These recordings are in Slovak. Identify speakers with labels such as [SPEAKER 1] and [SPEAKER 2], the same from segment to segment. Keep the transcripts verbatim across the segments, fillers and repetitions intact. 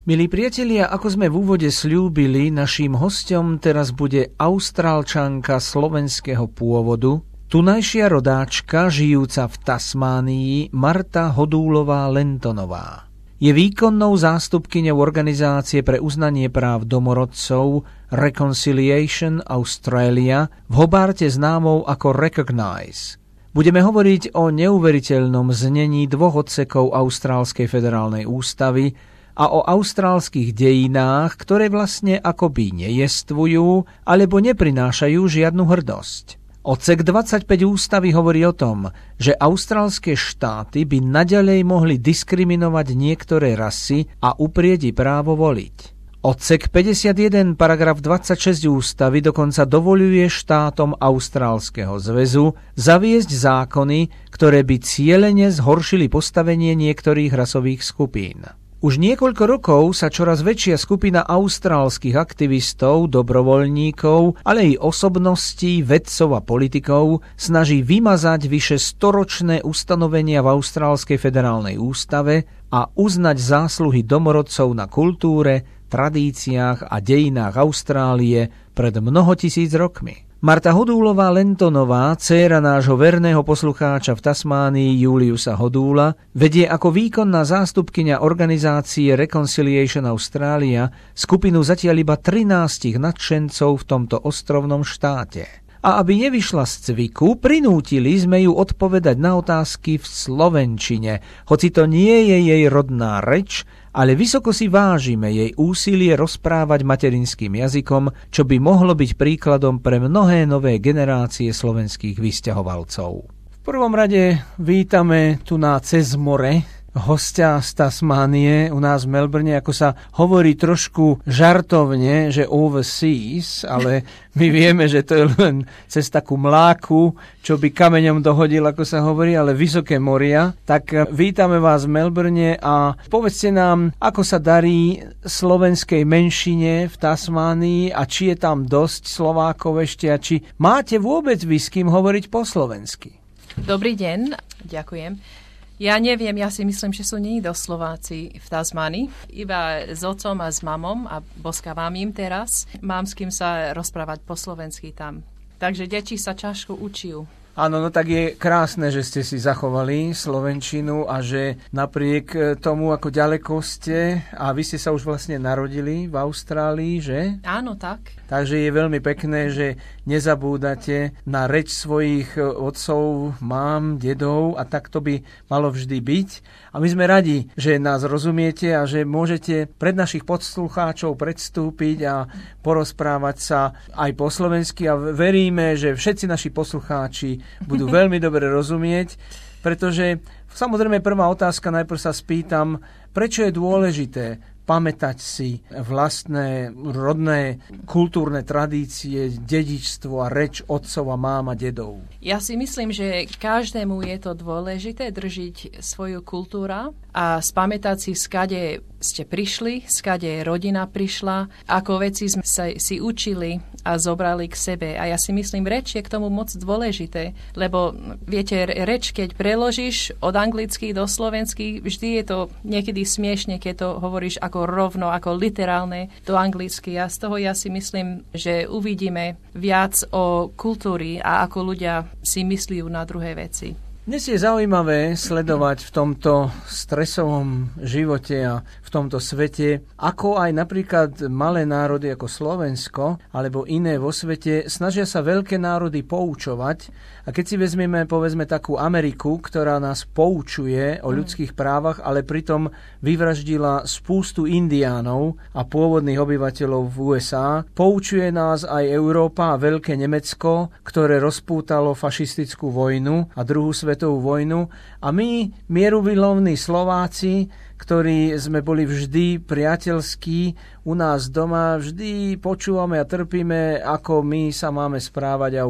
[SPEAKER 1] Milí priatelia, ako sme v úvode sľúbili, naším hosťom teraz bude Austrálčanka slovenského pôvodu, tunajšia rodáčka žijúca v Tasmánii, Marta Hodúlová-Lentonová. Je výkonnou zástupkyňou organizácie pre uznanie práv domorodcov Reconciliation Australia, v Hobarte známou ako Recognise. Budeme hovoriť o neuveriteľnom znení dvoch odsekov Austrálskej federálnej ústavy a o austrálskych dejinách, ktoré vlastne akoby nejestvujú alebo neprinášajú žiadnu hrdosť. Odsek dvadsaťpäť ústavy hovorí o tom, že austrálske štáty by naďalej mohli diskriminovať niektoré rasy a uprieť právo voliť. Odsek päťdesiatjeden, paragraf dvadsaťšesť ústavy dokonca dovoľuje štátom Austrálskeho zväzu zaviesť zákony, ktoré by cielene zhoršili postavenie niektorých rasových skupín. Už niekoľko rokov sa čoraz väčšia skupina austrálskych aktivistov, dobrovoľníkov, ale i osobností, vedcov a politikov snaží vymazať vyše storočné ustanovenia v Austrálskej federálnej ústave a uznať zásluhy domorodcov na kultúre, tradíciách a dejinách Austrálie pred mnohotisíc rokmi. Marta Hodúlová-Lentonová, dcéra nášho verného poslucháča v Tasmánii Juliusa Hodúla, vedie ako výkonná zástupkyňa organizácie Reconciliation Australia skupinu zatiaľ iba trinástich nadšencov v tomto ostrovnom štáte. A aby nevyšla z cviku, prinútili sme ju odpovedať na otázky v slovenčine, hoci to nie je jej rodná reč, ale vysoko si vážime jej úsilie rozprávať materinským jazykom, čo by mohlo byť príkladom pre mnohé nové generácie slovenských vysťahovalcov. V prvom rade vítame tu na cez more hostia z Tasmánie u nás v Melbourne, ako sa hovorí trošku žartovne, že overseas, ale my vieme, že to je len cez takú mláku, čo by kameňom dohodil, ako sa hovorí, ale vysoké moria. Tak vítame vás v Melbourne a povedzte nám, ako sa darí slovenskej menšine v Tasmánii a či je tam dosť Slovákov ešte a či máte vôbec vy s kým hovoriť po slovensky.
[SPEAKER 2] Dobrý deň, ďakujem. Ja neviem, ja si myslím, že sú nie dosť Slováci v Tasmánii. Iba s otcom a s mamom a boskávam im teraz. Mám s kým sa rozprávať po slovensky tam. Takže deti sa ťažko učujú.
[SPEAKER 1] Áno, no tak je krásne, že ste si zachovali slovenčinu a že napriek tomu, ako ďaleko ste, a vy ste sa už vlastne narodili v Austrálii, že?
[SPEAKER 2] Áno, tak.
[SPEAKER 1] Takže je veľmi pekné, že nezabúdate na reč svojich otcov, mám, dedov a tak to by malo vždy byť. A my sme radi, že nás rozumiete a že môžete pred našich poslucháčov predstúpiť a porozprávať sa aj po slovensky a veríme, že všetci naši poslucháči budú veľmi dobre rozumieť, pretože samozrejme prvá otázka, najprv sa spýtam, prečo je dôležité pamätať si vlastné rodné kultúrne tradície, dedičstvo a reč otcov a mám a dedov.
[SPEAKER 2] Ja si myslím, že každému je to dôležité držiť svoju kultúru a spamätať si, skade ste prišli, skade rodina prišla, ako veci sme sa si učili a zobrali k sebe. A ja si myslím, reč je k tomu moc dôležité, lebo viete, reč, keď preložíš od anglicky do slovenský, vždy je to niekedy smiešne, keď to hovoríš ako rovno, ako literálne do anglicky. A z toho ja si myslím, že uvidíme viac o kultúry a ako ľudia si myslí na druhé veci.
[SPEAKER 1] Dnes je zaujímavé sledovať v tomto stresovom živote a v tomto svete, ako aj napríklad malé národy ako Slovensko alebo iné vo svete snažia sa veľké národy poučovať. A keď si vezmeme, povedzme, takú Ameriku, ktorá nás poučuje o ľudských právach, ale pritom vyvraždila spústu indiánov a pôvodných obyvateľov v ú es á, poučuje nás aj Európa a Veľké Nemecko, ktoré rozpútalo fašistickú vojnu a druhú svetovú vojnu. A my, mierumilovní Slováci, ktorí sme boli vždy priateľskí u nás doma, vždy počúvame a trpíme, ako my sa máme správať a učiť.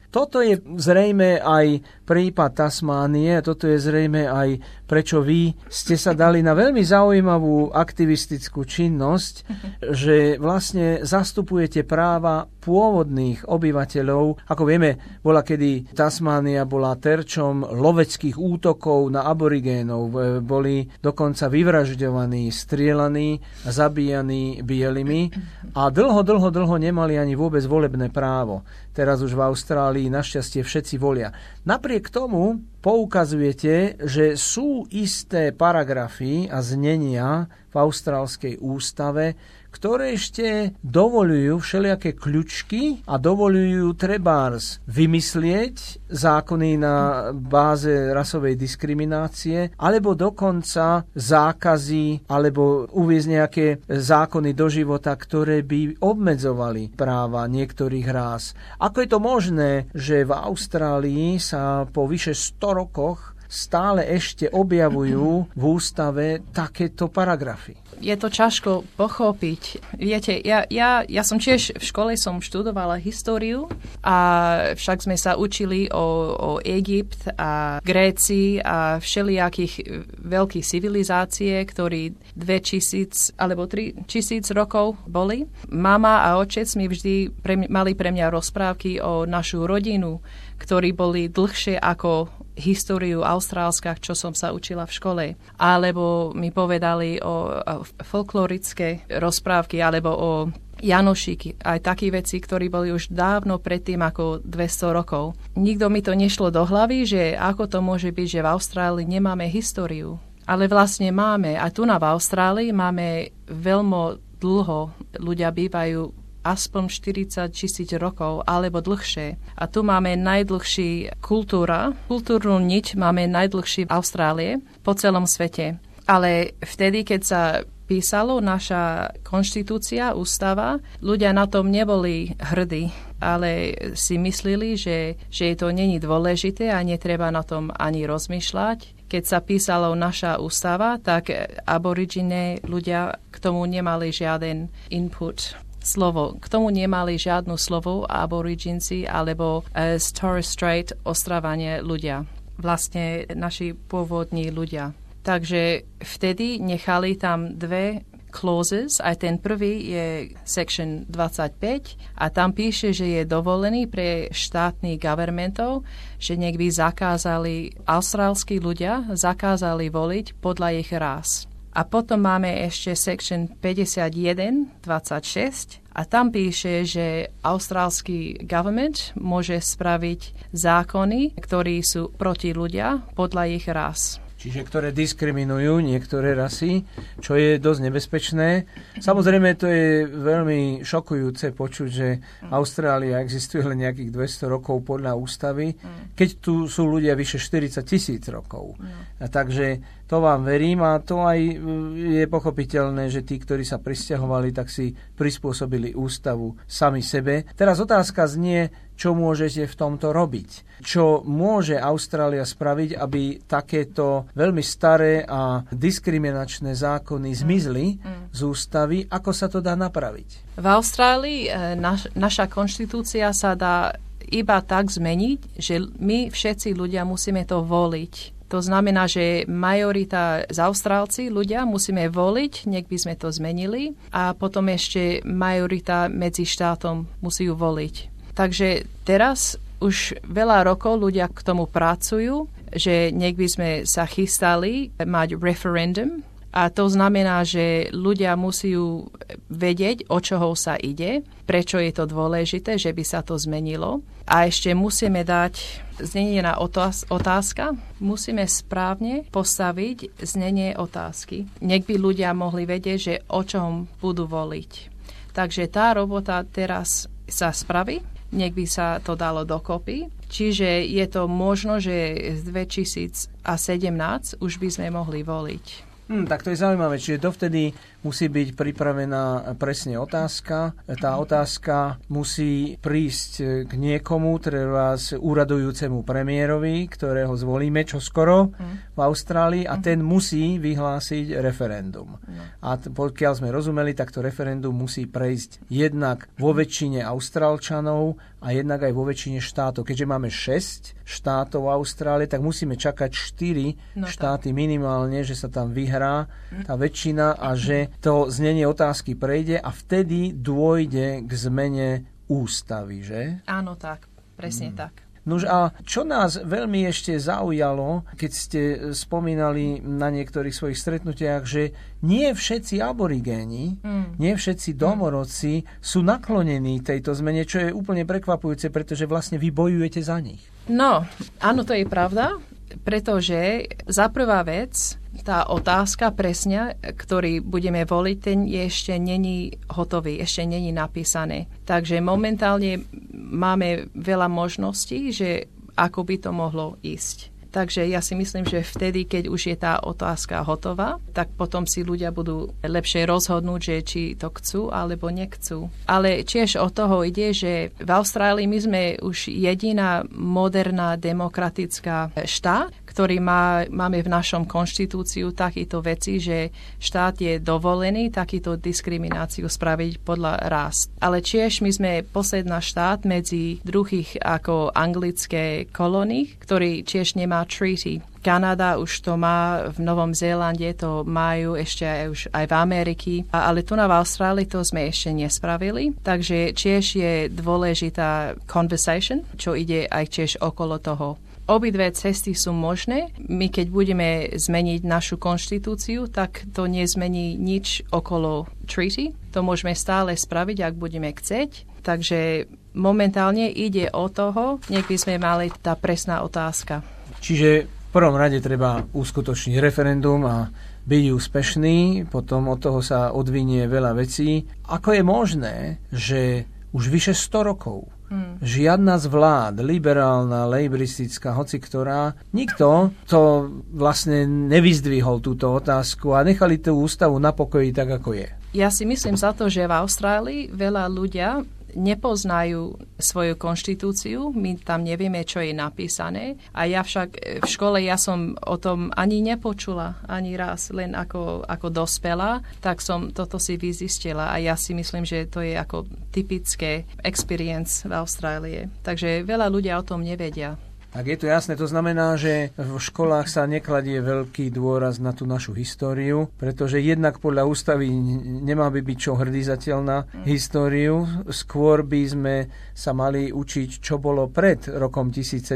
[SPEAKER 1] Toto je zrejme aj prípad Tasmánie, toto je zrejme aj prečo vy ste sa dali na veľmi zaujímavú aktivistickú činnosť, že vlastne zastupujete práva pôvodných obyvateľov. Ako vieme, bola kedy Tasmánia bola terčom loveckých útokov na aborigénov. Boli dokonca vyvražďovaní, strielaní a zabíjaní bielými a dlho, dlho, dlho nemali ani vôbec volebné právo. Teraz už v Austrálii našťastie všetci volia. Napriek tomu poukazujete, že sú isté paragrafy a znenia v austrálskej ústave, ktoré ešte dovolujú všelijaké kľučky a dovolujú trebárs vymyslieť zákony na báze rasovej diskriminácie, alebo dokonca zákazy, alebo uviesť nejaké zákony do života, ktoré by obmedzovali práva niektorých rás. Ako je to možné, že v Austrálii sa po vyše sto rokoch stále ešte objavujú v ústave takéto paragrafy?
[SPEAKER 2] Je to ťažko pochopiť. Viete, ja, ja, ja som tiež v škole som študovala históriu a však sme sa učili o, o Egypt a Grécii a všelijakých veľkých civilizácie, ktorí dve tisíc alebo tri tisíc rokov boli. Mama a otec mi vždy pre, mali pre mňa rozprávky o našu rodinu, ktorí boli dlhšie ako históriu austrálska, čo som sa učila v škole. Alebo mi povedali o, o folklorické rozprávky, alebo o Janošíky, aj takí veci, ktorí boli už dávno predtým ako dvesto rokov. Nikto mi to nešlo do hlavy, že ako to môže byť, že v Austrálii nemáme históriu. Ale vlastne máme. A tu na v Austrálii máme veľmi dlho. Ľudia bývajú aspoň štyridsať tisíc rokov alebo dlhšie. A tu máme najdlhší kultúra. Kultúrnu niť máme najdlhší v Austrálie po celom svete. Ale vtedy, keď sa písalo naša konštitúcia, ústava, ľudia na tom neboli hrdí, ale si mysleli, že, že to není dôležité a netreba na tom ani rozmýšľať. Keď sa písalo naša ústava, tak aborigine ľudia k tomu nemali žiaden input. Slovo. K tomu nemali žiadnu slovo aboriginci alebo uh, Torres Strait ostravanie ľudia. Vlastne naši pôvodní ľudia. Takže vtedy nechali tam dve clauses, aj ten prvý je section dvadsaťpäť a tam píše, že je dovolený pre štátnych governmentov, že nech by zakázali austrálski ľudia, zakázali voliť podľa ich rás. A potom máme ešte section päťdesiatjeden dvadsaťšesť a tam píše, že austrálsky government môže spraviť zákony, ktorí sú proti ľudia podľa ich rás.
[SPEAKER 1] Čiže ktoré diskriminujú niektoré rasy, čo je dosť nebezpečné. Samozrejme, to je veľmi šokujúce počuť, že Austrália existuje len nejakých dvesto rokov podľa ústavy, keď tu sú ľudia vyše štyridsať tisíc rokov. A takže to vám verím a to aj je pochopiteľné, že tí, ktorí sa prisťahovali, tak si prispôsobili ústavu sami sebe. Teraz otázka znie, čo môžete v tomto robiť? Čo môže Austrália spraviť, aby takéto veľmi staré a diskriminačné zákony zmizli mm, mm. z ústavy? Ako sa to dá napraviť?
[SPEAKER 2] V Austrálii naš, naša konštitúcia sa dá iba tak zmeniť, že my všetci ľudia musíme to voliť. To znamená, že majorita z Austrálci, ľudia, musíme voliť, nech by sme to zmenili. A potom ešte majorita medzi štátom musí voliť. Takže teraz už veľa rokov ľudia k tomu pracujú, že nech by sme sa chystali mať referendum. A to znamená, že ľudia musí vedieť, o čoho sa ide, prečo je to dôležité, že by sa to zmenilo. A ešte musíme dať znenie na otáz- otázka. Musíme správne postaviť znenie otázky. Nech by ľudia mohli vedieť, že o čom budú voliť. Takže tá robota teraz sa spraví. Nech by sa to dalo dokopy. Čiže je to možno, že z dvetisícsedemnásť už by sme mohli voliť.
[SPEAKER 1] Hmm, tak to je zaujímavé, čiže dovtedy musí byť pripravená presne otázka. Tá otázka musí prísť k niekomu, treba s úradujúcemu premiérovi, ktorého zvolíme čoskoro v Austrálii a ten musí vyhlásiť referendum. A pokiaľ sme rozumeli, tak to referendum musí prejsť jednak vo väčšine Austrálčanov a jednak aj vo väčšine štátov. Keďže máme šesť štátov Austrálie, tak musíme čakať štyri no, štáty minimálne, že sa tam vyhrá tá väčšina a že to znenie otázky prejde a vtedy dôjde k zmene ústavy, že?
[SPEAKER 2] Áno, tak. Presne hmm. tak.
[SPEAKER 1] Nož a čo nás veľmi ešte zaujalo, keď ste spomínali na niektorých svojich stretnutiach, že nie všetci aborigéni, mm. nie všetci domorodci mm. sú naklonení tejto zmene, čo je úplne prekvapujúce, pretože vlastne vy bojujete za nich.
[SPEAKER 2] No, áno, to je pravda, pretože za prvá vec, tá otázka presne, ktorý budeme voliť, ten je ešte není hotový, ešte není napísané. Takže momentálne máme veľa možností, že ako by to mohlo ísť. Takže ja si myslím, že vtedy, keď už je tá otázka hotová, tak potom si ľudia budú lepšie rozhodnúť, že či to chcú alebo nechcú. Ale tiež od toho ide, že v Austrálii my sme už jediná moderná demokratická štát, ktorý má, máme v našom konštitúciu takýto veci, že štát je dovolený takýto diskrimináciu spraviť podľa rás. Ale tiež my sme posledná štát medzi druhých ako anglické kolóny, ktorý tiež nemá treaty. Kanada už to má, v Novom Zélande to majú ešte aj, už aj v Amerike, ale tu na v Austrálii to sme ešte nespravili. Takže tiež je dôležitá conversation, čo ide aj tiež okolo toho. Obidve cesty sú možné. My keď budeme zmeniť našu konštitúciu, tak to nezmení nič okolo treaty. To môžeme stále spraviť, ak budeme chceť. Takže momentálne ide o toho, nech by sme mali tá presná otázka.
[SPEAKER 1] Čiže v prvom rade treba uskutočniť referendum a byť úspešný, potom od toho sa odvinie veľa vecí. Ako je možné, že už vyše sto rokov Hmm. žiadna z vlád, liberálna, lejbristická, hoci ktorá, nikto to vlastne nevyzdvihol túto otázku a nechali tú ústavu na pokoji tak, ako je.
[SPEAKER 2] Ja si myslím za to, že v Austrálii veľa ľudia nepoznajú svoju konštitúciu, my tam nevieme, čo je napísané. A ja však v škole ja som o tom ani nepočula, ani raz, len ako, ako dospelá, tak som toto si vyzistila a ja si myslím, že to je ako typické experience v Austrálii. Takže veľa ľudia o tom nevedia.
[SPEAKER 1] Tak je to jasné, to znamená, že v školách sa nekladie veľký dôraz na tú našu históriu, pretože jednak podľa ústavy nemá by byť čo hrdizateľ na históriu, skôr by sme sa mali učiť, čo bolo pred rokom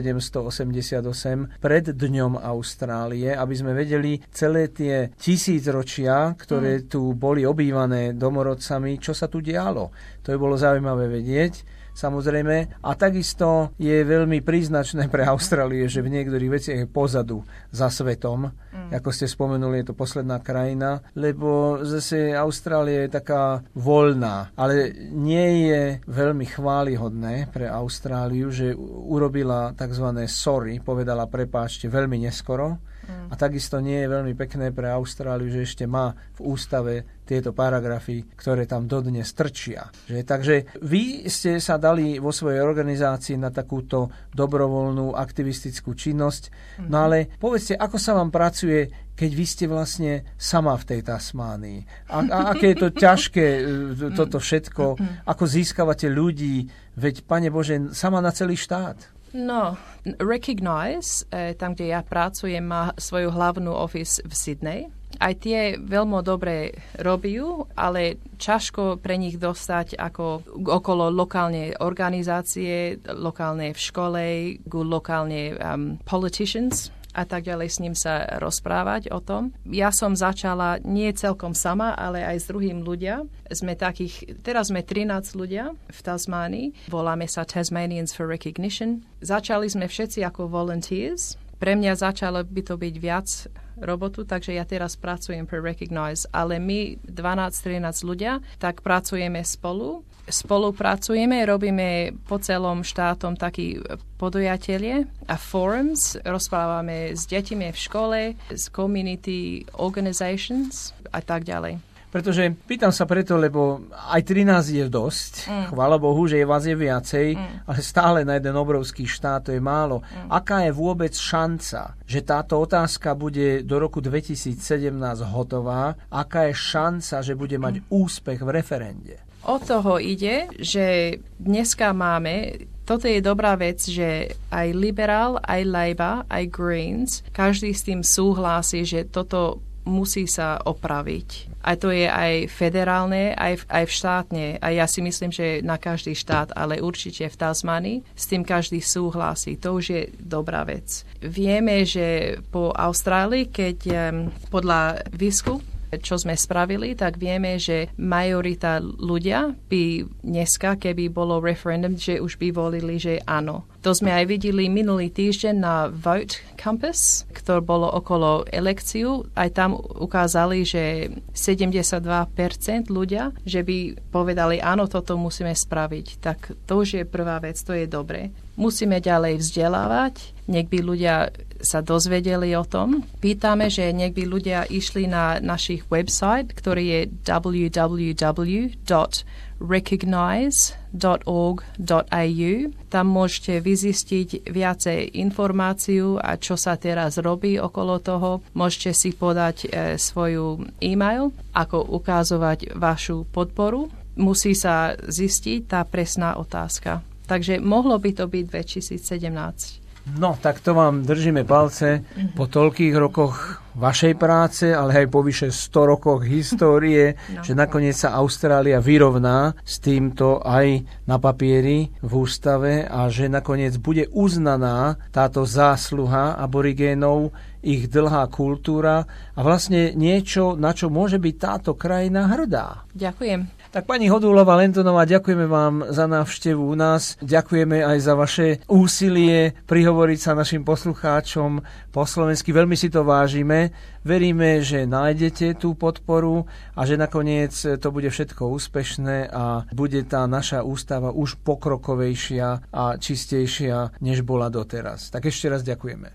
[SPEAKER 1] tisícsedemstoosemdesiatosem, pred Dňom Austrálie, aby sme vedeli celé tie tisícročia, ktoré tu boli obývané domorodcami, čo sa tu dialo. To by bolo zaujímavé vedieť. Samozrejme. A takisto je veľmi príznačné pre Austrálie, že v niektorých veciach je pozadu za svetom. Mm. Ako ste spomenuli, je to posledná krajina, lebo zase Austrália je taká voľná. Ale nie je veľmi chválihodné pre Austráliu, že urobila tzv. Sorry, povedala prepáčte veľmi neskoro. Mm. A takisto nie je veľmi pekné pre Austráliu, že ešte má v ústave tieto paragrafy, ktoré tam dodnes trčia. Že? Takže vy ste sa dali vo svojej organizácii na takúto dobrovoľnú aktivistickú činnosť. Mm. No ale povedzte, ako sa vám pracuje, keď vy ste vlastne sama v tej Tasmánii? A, a aké je to ťažké, toto všetko? Ako získavate ľudí? Veď, Pane Bože, sama na celý štát.
[SPEAKER 2] No, Recognize, tam, kde ja pracujem, má svoju hlavnú office v Sydney. Aj tie veľmi dobre robiu, ale ťažko pre nich dostať ako okolo lokálne organizácie, lokálne v škole, lokálne um, politicians a tak ďalej s ním sa rozprávať o tom. Ja som začala nie celkom sama, ale aj s druhým ľudia. Sme takých, teraz sme trinásť ľudia v Tasmánii. Voláme sa Tasmanians for Recognition. Začali sme všetci ako volunteers. Pre mňa začalo by to byť viac robotu, takže ja teraz pracujem pre Recognize, ale my dvanásť trinásť ľudia, tak pracujeme spolu spolupracujeme, robíme po celom štátom taký podujatelie a forums, rozprávame s deťmi v škole, s community organizations a tak ďalej.
[SPEAKER 1] Pretože pýtam sa preto, lebo aj trinásť je dosť. Mm. Chvála Bohu, že je vás je viacej, mm. ale stále na jeden obrovský štát to je málo. Mm. Aká je vôbec šanca, že táto otázka bude do roku dvetisícsedemnásť hotová? Aká je šanca, že bude mať mm. úspech v referende?
[SPEAKER 2] O toho ide, že dneska máme, toto je dobrá vec, že aj liberál, aj Labour, aj Greens, každý s tým súhlasí, že toto musí sa opraviť. A to je aj federálne, aj, aj v štátne. A ja si myslím, že na každý štát, ale určite v Tasmánii, s tým každý súhlasí. To už je dobrá vec. Vieme, že po Austrálii, keď um, podľa výskumu, čo sme spravili, tak vieme, že majorita ľudia by dneska, keby bolo referendum, že už by volili, že áno. To sme aj videli minulý týždeň na Vote Compass, ktoré bolo okolo elekciu. Aj tam ukázali, že sedemdesiatdva percent ľudia, že by povedali, áno, toto musíme spraviť. Tak to už je prvá vec, to je dobré. Musíme ďalej vzdelávať, nech by ľudia sa dozvedeli o tom. Pýtame, že nech by ľudia išli na našich website, ktorý je w w w dot recognize dot org dot a u. Tam môžete vyzistiť viacej informáciu a čo sa teraz robí okolo toho. Môžete si podať e, svoju e-mail, ako ukazovať vašu podporu. Musí sa zistiť tá presná otázka. Takže mohlo by to byť dvetisícsedemnásť.
[SPEAKER 1] No, tak to vám držíme palce po toľkých rokoch vašej práce, ale aj po vyše sto rokoch histórie, no. Že nakoniec sa Austrália vyrovná s týmto aj na papieri v ústave a že nakoniec bude uznaná táto zásluha aborigénov, ich dlhá kultúra a vlastne niečo, na čo môže byť táto krajina hrdá.
[SPEAKER 2] Ďakujem.
[SPEAKER 1] Tak pani Hodulova-Lentonová, ďakujeme vám za návštevu u nás, ďakujeme aj za vaše úsilie prihovoriť sa našim poslucháčom po slovensky, veľmi si to vážime. Veríme, že nájdete tú podporu a že nakoniec to bude všetko úspešné a bude tá naša ústava už pokrokovejšia a čistejšia, než bola doteraz. Tak ešte raz ďakujeme.